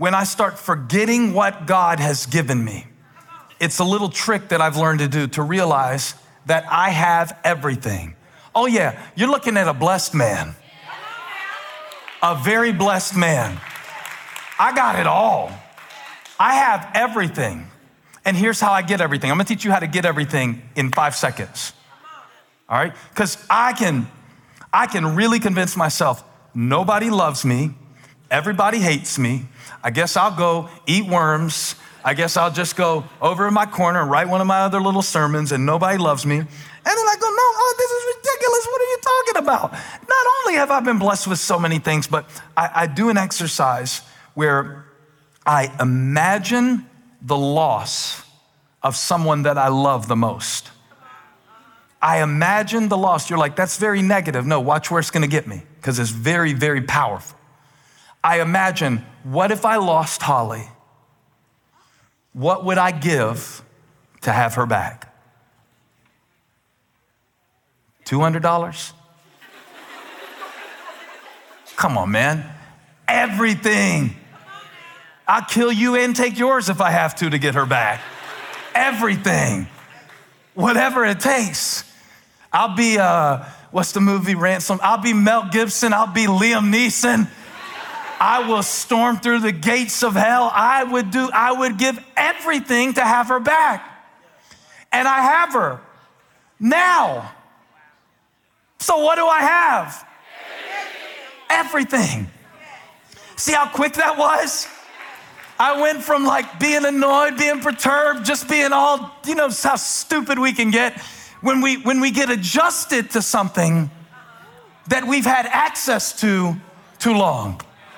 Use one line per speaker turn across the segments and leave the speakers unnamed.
when I start forgetting what God has given me. It's a little trick that I've learned to do to realize that I have everything. Oh yeah, you're looking at a blessed man. A very blessed man. I got it all. I have everything. And here's how I get everything. I'm gonna teach you how to get everything in 5 seconds. All right? Because I can really convince myself, nobody loves me, everybody hates me. I guess I'll go eat worms. I guess I'll just go over in my corner and write one of my other little sermons and nobody loves me. And then I go, no, oh, this is ridiculous. What are you talking about? Not only have I been blessed with so many things, but I do an exercise where I imagine the loss of someone that I love the most. I imagine the loss. You're like, that's very negative. No, watch where it's gonna get me, because it's very, very powerful. I imagine, what if I lost Holly? What would I give to have her back? $200? Come on, man. Everything. I'll kill you and take yours if I have to get her back. Everything. Whatever it takes. I'll be, what's the movie, Ransom? I'll be Mel Gibson. I'll be Liam Neeson. I will storm through the gates of hell. I would give everything to have her back. And I have her now. So what do I have? Everything. See how quick that was? I went from like being annoyed, being perturbed, just being all, you know how stupid we can get when we get adjusted to something that we've had access to too long.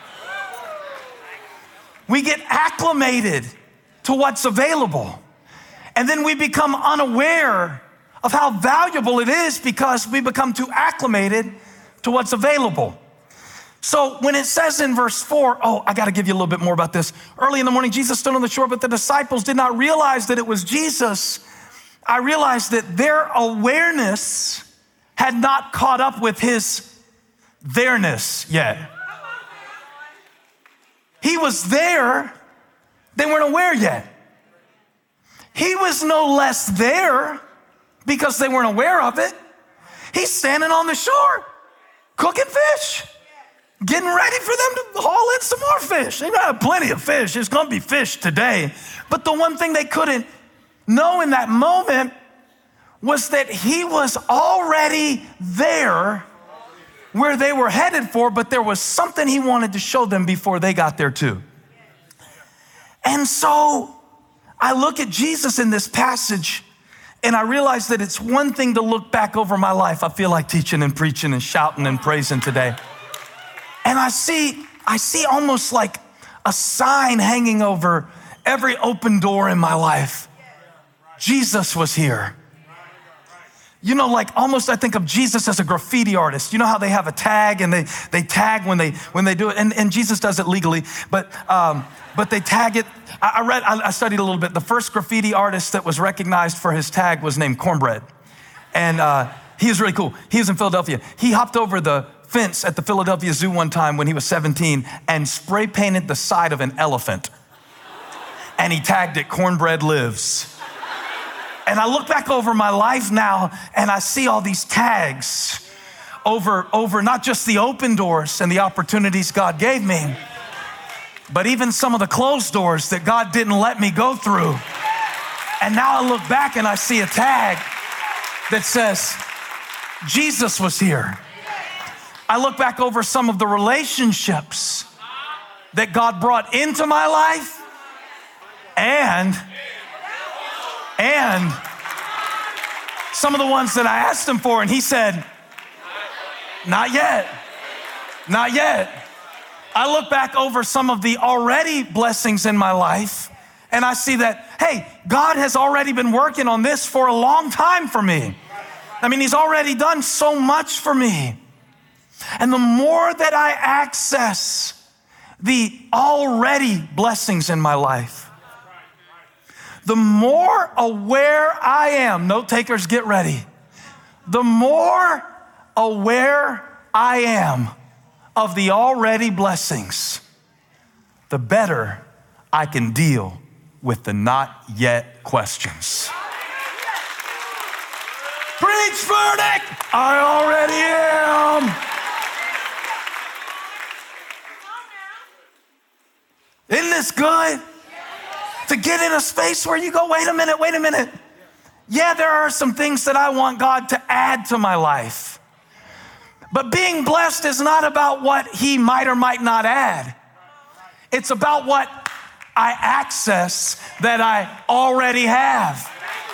We get acclimated to what's available. And then we become unaware of how valuable it is because we become too acclimated to what's available. So when it says in verse 4, I got to give you a little bit more about this. Early in the morning, Jesus stood on the shore, but the disciples did not realize that it was Jesus. I realized that their awareness had not caught up with his there-ness yet. He was there, they weren't aware yet. He was no less there because they weren't aware of it. He's standing on the shore, cooking fish, getting ready for them to haul in some more fish. They got plenty of fish. It's gonna be fish today. But the one thing they couldn't know in that moment was that he was already there where they were headed for, but there was something he wanted to show them before they got there too. And so I look at Jesus in this passage and I realize that it's one thing to look back over my life. I feel like teaching and preaching and shouting and praising today. And I see almost like a sign hanging over every open door in my life. Jesus was here. You know, like almost I think of Jesus as a graffiti artist. You know how they have a tag and they tag when they do it, and Jesus does it legally, but they tag it. I studied a little bit. The first graffiti artist that was recognized for his tag was named Cornbread, and he was really cool. He was in Philadelphia. He hopped over the fence at the Philadelphia Zoo one time when he was 17 and spray painted the side of an elephant, and he tagged it "Cornbread Lives." And I look back over my life now and I see all these tags over not just the open doors and the opportunities God gave me, but even some of the closed doors that God didn't let me go through. And now I look back and I see a tag that says, Jesus was here. I look back over some of the relationships that God brought into my life and some of the ones that I asked him for, and he said, not yet, not yet. I look back over some of the already blessings in my life, and I see that, hey, God has already been working on this for a long time for me. I mean, he's already done so much for me. And the more that I access the already blessings in my life, the more aware I am, note takers, get ready. The more aware I am of the already blessings, the better I can deal with the not yet questions. Preach, verdict! I already am. Isn't this good? To get in a space where you go, wait a minute. Yeah, there are some things that I want God to add to my life. But being blessed is not about what he might or might not add. It's about what I access that I already have.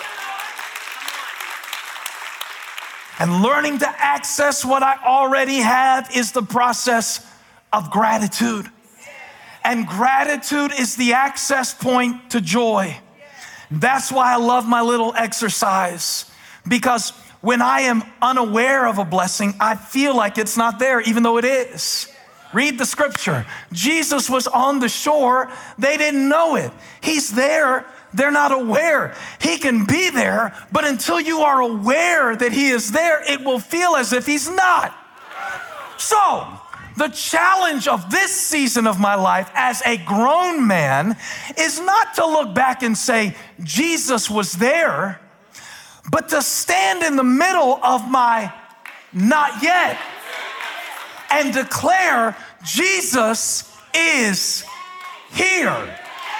And learning to access what I already have is the process of gratitude. And gratitude is the access point to joy. That's why I love my little exercise, because when I am unaware of a blessing, I feel like it's not there, even though it is. Read the scripture. Jesus was on the shore. They didn't know it. He's there. They're not aware. He can be there, but until you are aware that he is there, it will feel as if he's not. So, the challenge of this season of my life as a grown man is not to look back and say, Jesus was there, but to stand in the middle of my not yet and declare, Jesus is here.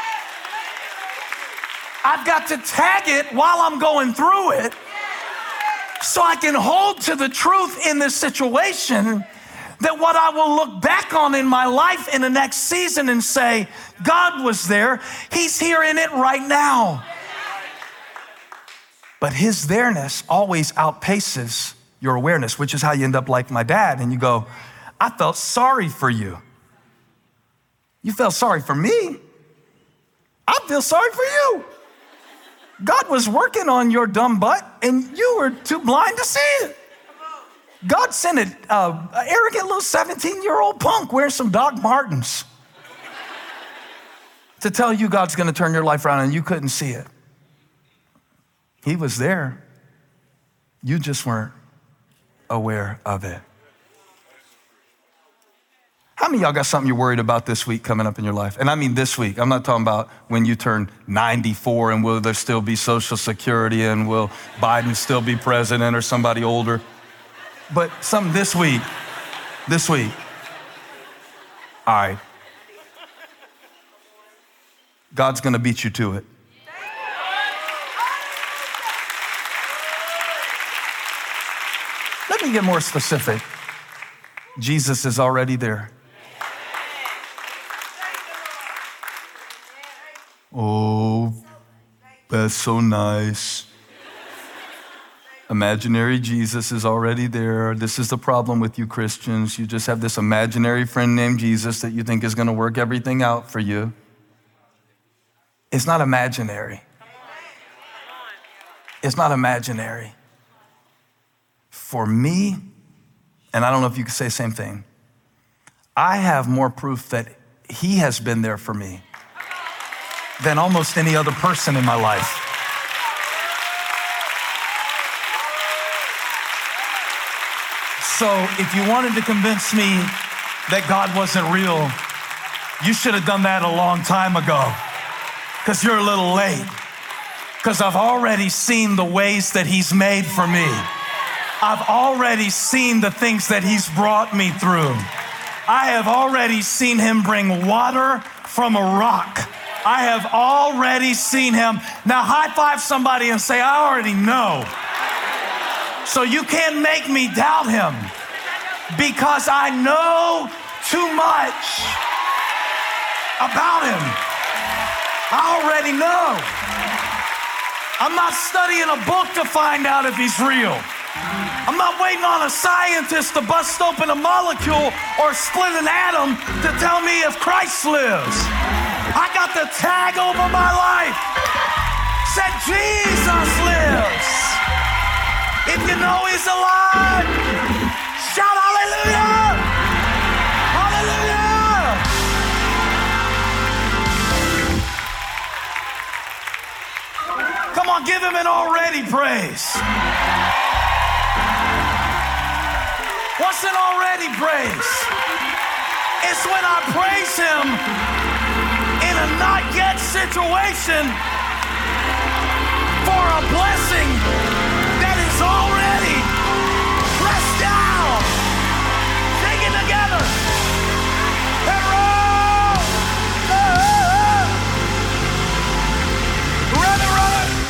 I've got to tag it while I'm going through it so I can hold to the truth in this situation, that what I will look back on in my life in the next season and say, God was there. He's here in it right now. But his there-ness always outpaces your awareness, which is how you end up like my dad. And you go, I felt sorry for you. You felt sorry for me. I feel sorry for you. God was working on your dumb butt and you were too blind to see it. God sent an arrogant little 17-year-old punk wearing some Doc Martens to tell you God's going to turn your life around, and you couldn't see it. He was there. You just weren't aware of it. How many of y'all got something you're worried about this week coming up in your life? And I mean this week. I'm not talking about when you turn 94 and will there still be Social Security and will Biden still be president or somebody older. But something this week. All right. God's going to beat you to it. Let me get more specific. Jesus is already there. Oh, that's so nice. Imaginary Jesus is already there. This is the problem with you Christians. You just have this imaginary friend named Jesus that you think is going to work everything out for you. It's not imaginary. It's not imaginary. For me, and I don't know if you could say the same thing, I have more proof that he has been there for me than almost any other person in my life. So if you wanted to convince me that God wasn't real, you should have done that a long time ago, because you're a little late. Because I've already seen the ways that he's made for me. I've already seen the things that he's brought me through. I have already seen him bring water from a rock. I have already seen him. Now high five somebody and say, I already know. So you can't make me doubt him, because I know too much about him. I already know. I'm not studying a book to find out if he's real. I'm not waiting on a scientist to bust open a molecule or split an atom to tell me if Christ lives. I got the tag over my life. Said Jesus lives. If you know he's alive, shout hallelujah! Hallelujah! Come on, give him an already praise. What's an already praise? It's when I praise him situation for a blessing that is already pressed down, shaken together, and roll. Run it, run it.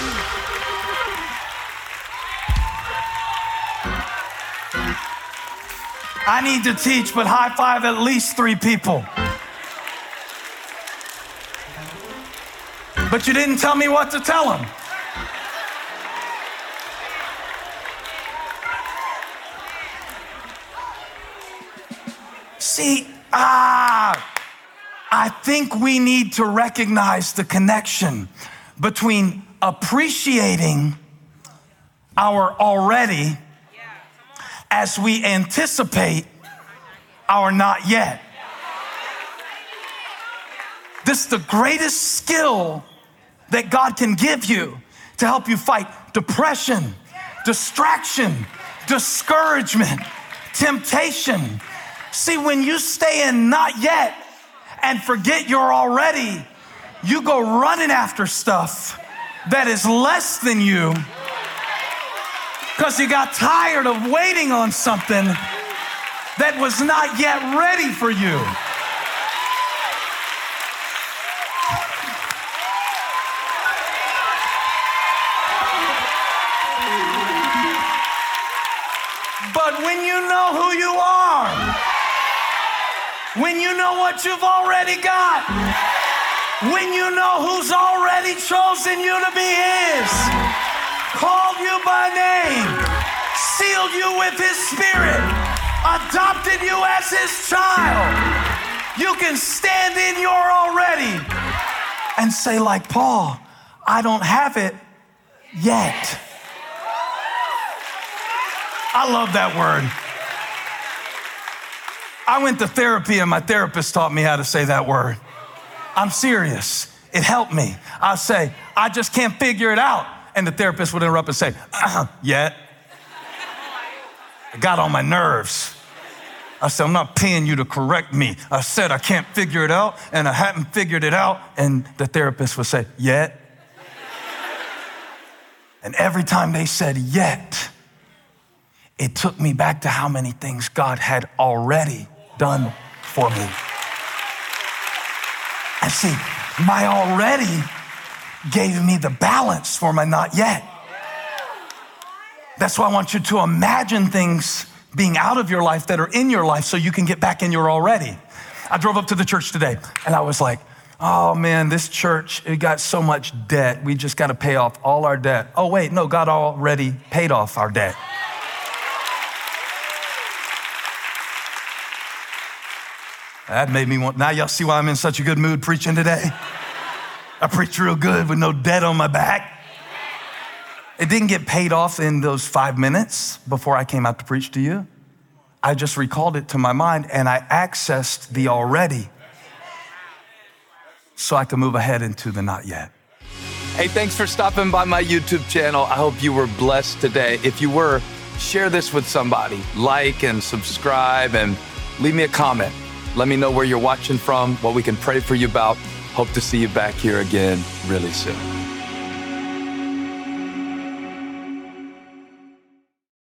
I need to teach, but high five at least 3 people. But you didn't tell me what to tell them. See, I think we need to recognize the connection between appreciating our already as we anticipate our not yet. This is the greatest skill that God can give you to help you fight depression, distraction, discouragement, temptation. See, when you stay in not yet and forget you're already, you go running after stuff that is less than you because you got tired of waiting on something that was not yet ready for you. But when you know who you are, when you know what you've already got, when you know who's already chosen you to be His, called you by name, sealed you with His Spirit, adopted you as His child, you can stand in your already and say like Paul, I don't have it yet. I love that word. I went to therapy and my therapist taught me how to say that word. I'm serious. It helped me. I'll say, I just can't figure it out. And the therapist would interrupt and say, yet. It got on my nerves. I said, I'm not paying you to correct me. I said I can't figure it out and I haven't figured it out. And the therapist would say, yet. And every time they said yet, it took me back to how many things God had already done for me. And see, my already gave me the balance for my not yet. That's why I want you to imagine things being out of your life that are in your life so you can get back in your already. I drove up to the church today and I was like, oh man, this church, it got so much debt. We just got to pay off all our debt. Oh wait, no, God already paid off our debt. That made me want, now y'all see why I'm in such a good mood preaching today? I preached real good with no debt on my back. It didn't get paid off in those 5 minutes before I came out to preach to you. I just recalled it to my mind and I accessed the already so I could move ahead into the not yet.
Hey, thanks for stopping by my YouTube channel. I hope you were blessed today. If you were, share this with somebody. Like and subscribe and leave me a comment. Let me know where you're watching from, what we can pray for you about. Hope to see you back here again really soon.